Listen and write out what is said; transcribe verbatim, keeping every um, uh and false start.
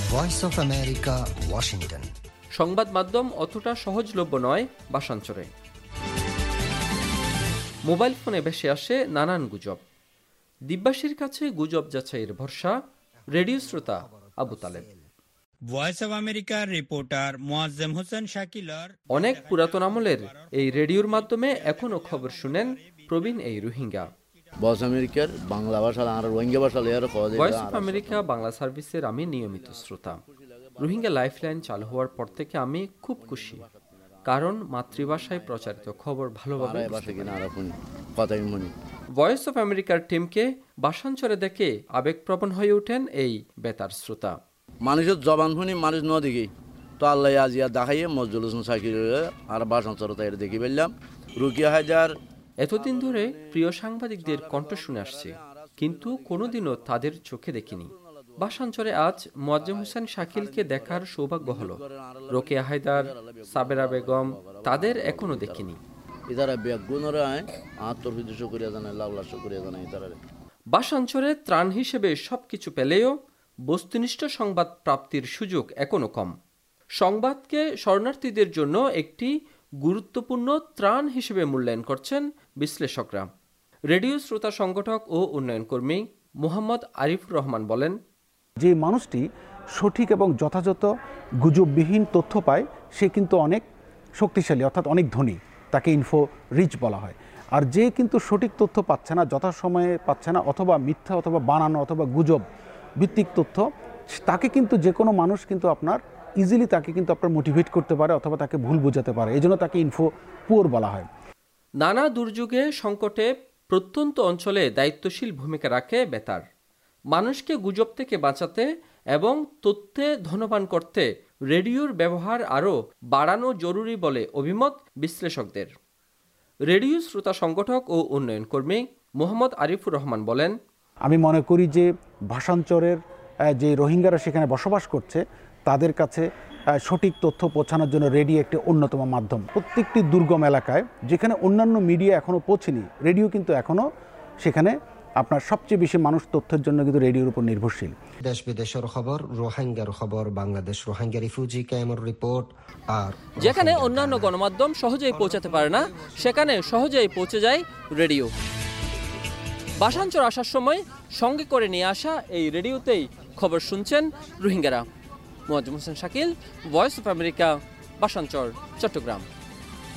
Voice of America, Washington. সংবাদ মাধ্যম অতটা সহজলভ্য নয় ভাষান্তরে। মোবাইল ফোনে ভেসে আসে নানান গুজব। দিব্যাসীর কাছে গুজব যাচাইয়ের ভরসা রেডিও শ্রোতা আবু তালেব। ভয়েস অব আমেরিকার রিপোর্টার মোয়াজ্জেম হোসেন শাকিলার অনেক পুরাতন আমলের এই রেডিওর মাধ্যমে এখনো খবর শুনেন প্রবীণ এই রোহিঙ্গা। ভয়েস আমেরিকার বাংলা ভাষা আর রোহিঙ্গা ভাষা ভয়েস অফ আমেরিকা বাংলা সার্ভিসের আমি নিয়মিত শ্রোতা। রোহিঙ্গা লাইফলাইন চালু হওয়ার পর থেকে আমি খুব খুশি, কারণ মাতৃভাষায় প্রচারিত খবর ভালোভাবে। ভয়েস অফ আমেরিকার টিমকে ভাষান্তরে দেখে আবেগপ্রবণ হয়ে ওঠেন এই বেতার শ্রোতা। মানুষের জবান শুনি মানুষ ন দেখি তো আল্লাহ আজিয়া দেখাইয়ে মজদুল হোসেন সাকির আর ভাষান্তরতা এটা দেখি বললাম রুকিয়া হাজার। এতদিন ধরে প্রিয় সাংবাদিকদের কণ্ঠ শুনে আসছে, কিন্তু কোনোদিনও তাদের চোখে দেখিনি। ভাষান্তরে আজ মোয়াজ্জেম হোসেন শাকিলকে দেখার সৌভাগ্য হলো। রোকেয়া হায়দার, সাবেরা বেগম, তাদের এখনো দেখিনি। ভাষান্তরে ত্রাণ হিসেবে সবকিছু পেলেও বস্তুনিষ্ঠ সংবাদ প্রাপ্তির সুযোগ এখনো কম। সংবাদকে শরণার্থীদের জন্য একটি গুরুত্বপূর্ণ ত্রাণ হিসেবে মূল্যায়ন করছেন বিশ্লেষকরা। রেডিও শ্রোতা সংগঠক ও উন্নয়ন কর্মী মোহাম্মদ আরিফুর রহমান বলেন, যে মানুষটি সঠিক এবং যথাযথ গুজববিহীন তথ্য পায় সে কিন্তু অনেক শক্তিশালী, অর্থাৎ অনেক ধনী, তাকে ইনফো রিচ বলা হয়। আর যে কিন্তু সঠিক তথ্য পাচ্ছে না, যথাসময়ে পাচ্ছে না, অথবা মিথ্যা অথবা বানানো অথবা গুজব ভিত্তিক তথ্য, তাকে কিন্তু যে কোনো মানুষ কিন্তু আপনার ইজিলি তাকে কিন্তু আপনার মোটিভেট করতে পারে অথবা তাকে ভুল বোঝাতে পারে। এই জন্য তাকে ইনফো পুয়ার বলা হয়। নানা দুর্যোগে সংকটে প্রত্যন্ত অঞ্চলে দায়িত্বশীল ভূমিকা রাখে বেতার। মানুষকে গুজব থেকে বাঁচাতে এবং তথ্যে ধনবান করতে রেডিওর ব্যবহার আরও বাড়ানো জরুরি বলে অভিমত বিশ্লেষকদের। রেডিও শ্রোতা সংগঠক ও উন্নয়ন কর্মী মোহাম্মদ আরিফুর রহমান বলেন, আমি মনে করি যে ভাষান্তরের যে রোহিঙ্গারা সেখানে বসবাস করছে তাদের কাছে সঠিক তথ্য পৌঁছানোর জন্য রেডিও একটি অন্যতম মাধ্যম। প্রত্যেকটি দুর্গম এলাকায় যেখানে অন্যান্য মিডিয়া এখনও পৌঁছেনি, রেডিও কিন্তু এখনও সেখানে আপনার সবচেয়ে বেশি মানুষ তথ্যের জন্য কিন্তু রেডিওর উপর নির্ভরশীল। দেশ বিদেশের খবর, রোহিঙ্গার খবর, বাংলাদেশ রোহিঙ্গা রিফিউজি ক্যাম্পের রিপোর্ট, আর যেখানে অন্যান্য গণমাধ্যম সহজেই পৌঁছাতে পারে না সেখানে সহজেই পৌঁছে যায় রেডিও। ভাষান্তর আসার সময় সঙ্গে করে নিয়ে আসা এই রেডিওতেই খবর শুনছেন রোহিঙ্গারা। Moazzem Hossain Shakil, voice of America, ভাষান্তর, চট্টগ্রাম।